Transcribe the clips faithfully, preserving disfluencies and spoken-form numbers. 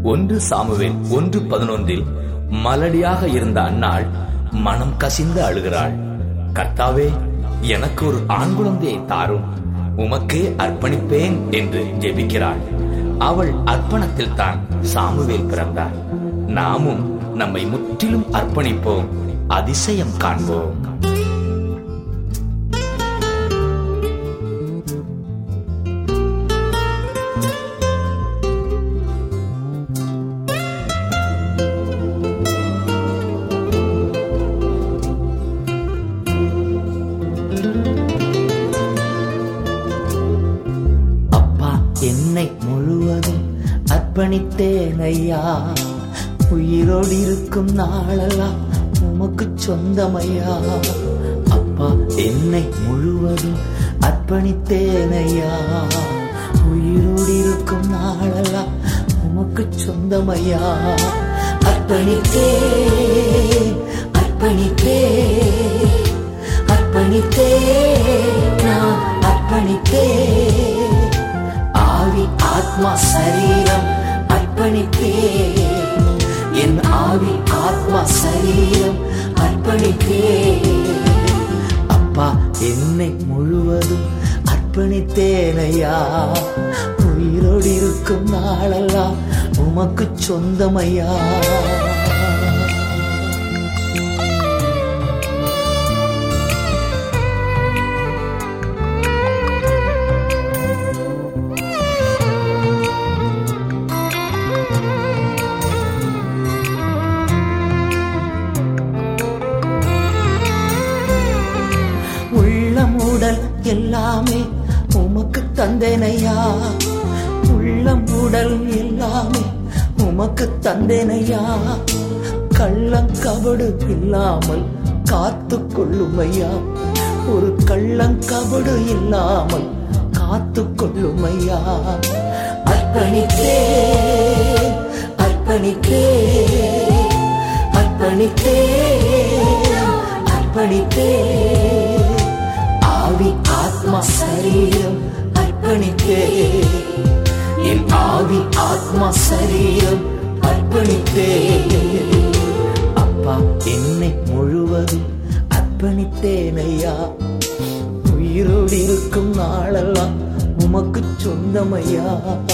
ஒன்று சாமுவேல் ஒன்று பதினொன்றில் மலடியாக இருந்த அன்னாள் மனம் கசிந்து அழுகிறாள். கர்த்தாவே, எனக்கு ஒரு ஆண் குழந்தையை தாரும், உமக்கே அர்ப்பணிப்பேன் என்று ஜெபிக்கிறாள். அவள் அர்ப்பணத்தில் தான் சாமுவேல் பிறந்தார். நாமும் நம்மை முற்றிலும் அர்ப்பணிப்போம், அதிசயம் காண்போம். என்னை முழுவதும் அர்ப்பணித்தேன் ஐயா, உயிரோடு இருக்கும் நாளெல்லாம் உமக்கு சொந்தமையா. அப்பா, என்னை முழுவதும் அர்ப்பணித்தேன் ஐயா, உயிரோடு இருக்கும் நாளெல்லாம் உமக்கு சொந்தமையா. அர்ப்பணித்தேன் அர்ப்பணித்தேன் அர்ப்பணித்தேன் நான் அர்ப்பணித்தேன். ஆவி ஆத்மா சரீரம் அர்ப்பணித்தேன், என் ஆவி ஆத்மா சரீரம் அர்ப்பணித்தேன். அப்பா, என்னை முழுவதும் அர்ப்பணித்தேனையா, உயிரோடு இருக்கும் நாளெல்லாம் உமக்கு சொந்தமையா. எல்லாமே உமக்கு தந்தேனையா, உள்ளம் உடல் எல்லாமே உமக்கு தந்தேனையா. கள்ளங்கபடு இல்லாமல் காத்து கொள்ளுமையா, ஒரு கள்ளங்கபடு இல்லாமல் காத்து கொள்ளுமையா. அர்ப்பணித்தேன் அர்ப்பணித்தேன் அர்ப்பணித்தேன் அர்ப்பணித்தேன். ஆவி ஆத்மா சரீரம் அர்ப்பணித்தேன், என் ஆவி ஆத்மா சரீரம் அர்ப்பணித்தேன். அப்பா, என்னை முழுவதும் அர்ப்பணித்தேனையா, உயிரோடு இருக்கும் நாளெல்லாம் உமக்கு சொந்தமையா.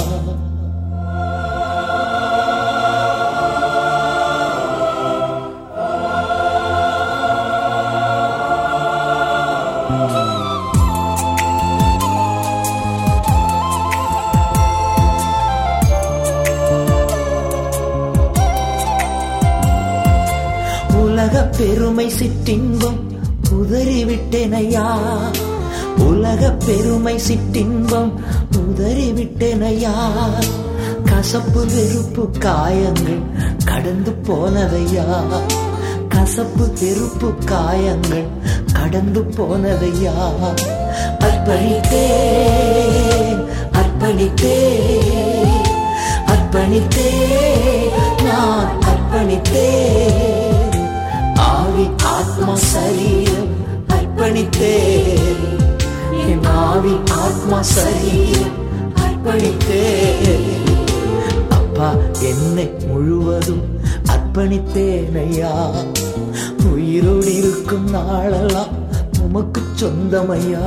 உலக பெருமை சிற்றின்பம் உதறிவிட்டேனையா, உலக பெருமை சிற்றின்பம் உதறிவிட்டேனையா. கசப்பு வெறுப்பு காயங்கள் கடந்து போனதையா, கசப்பு வெறுப்பு காயங்கள் கடந்து போனதையா. அர்ப்பணித்தேன் அர்ப்பணித்தேன் அர்ப்பணித்தேன் நான் அர்ப்பணித்தேன். ஆவி ஆத்மா சரீரம் அர்ப்பணித்தேன், என் ஆவி ஆத்மா சரீரம் அர்ப்பணித்தேன். அப்பா, என்னை முழுவதும் அர்ப்பணித்தேனையா, உயிரோடு இருக்கும் நாளெல்லாம் உமக்கு சொந்தமையா.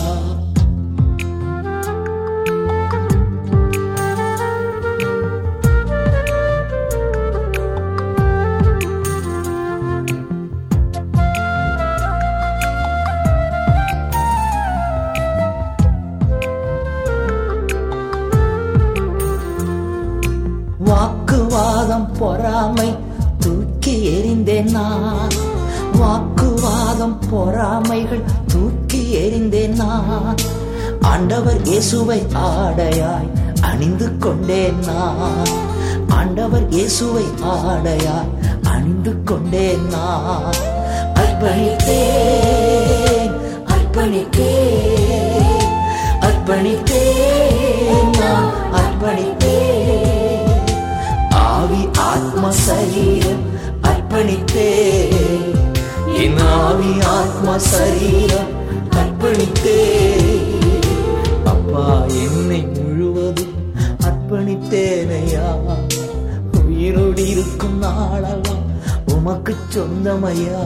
வாக்குவாதம் பொறாமை தூக்கி எறிந்தேன் நான், வாக்குவாதம் பொறாமைகள் தூக்கி எறிந்தேன் நான். ஆண்டவர் இயேசுவை ஆடையாய் அணிந்து கொண்டேன் நான், ஆண்டவர் இயேசுவை ஆடையாய் அணிந்து கொண்டேன் நான். அர்ப்பணித்தேன் அர்ப்பணித்தேன் அர்ப்பணித்தேன் நான் அர்ப்பணித்தேன். ஆவி ஆத்மா சரீரம் அர்ப்பணித்தேன், என் ஆவி ஆத்மா சரீரம் அர்ப்பணித்தேன். அப்பா, என்னை முழுவதும் அர்ப்பணித்தேனையா, சொந்தமையா.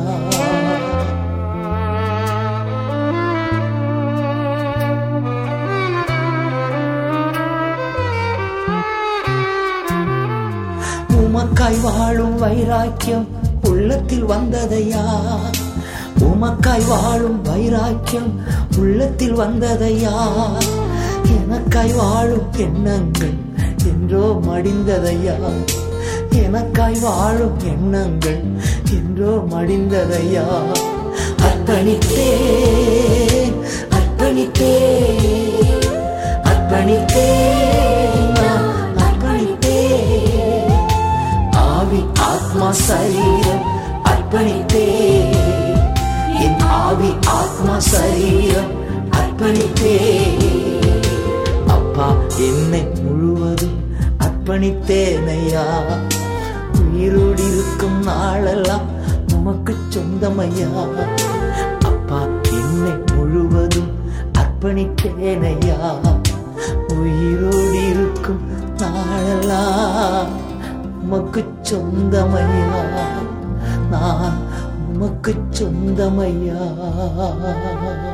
உமக்காய் வாழும் வைராக்கியம் உள்ளத்தில் வந்ததையா, உமக்காய் வாழும் வைராக்கியம் உள்ளத்தில் வந்ததையா. எனக்காய் வாழும் எண்ணங்கள் என்றோ மடிந்ததையா, எனக்காய் வாழும் எண்ணங்கள் என்றோ மடிந்ததையா. அர்ப்பணித்தேன் அர்ப்பணித்தேன் அர்ப்பணித்தேன் அர்ப்பணித்தேன். ஆவி ஆத்மா சரீரம் அர்ப்பணித்தேன், என் ஆவி ஆத்மா சரீரம் அர்ப்பணித்தேன். அப்பா என்னை முழுவதும் அர்ப்பணித்தேனையா. உயிரோடு இருக்கும் நாளெல்லாம் உமக்கு சொந்தமையா. அப்பா என்னை முழுவதும் அர்ப்பணித்தேனையா. உயிரோடு இருக்கும் நாளெல்லாம் உமக்கு சொந்தமையா. நான் உமக்கு சொந்தமையா.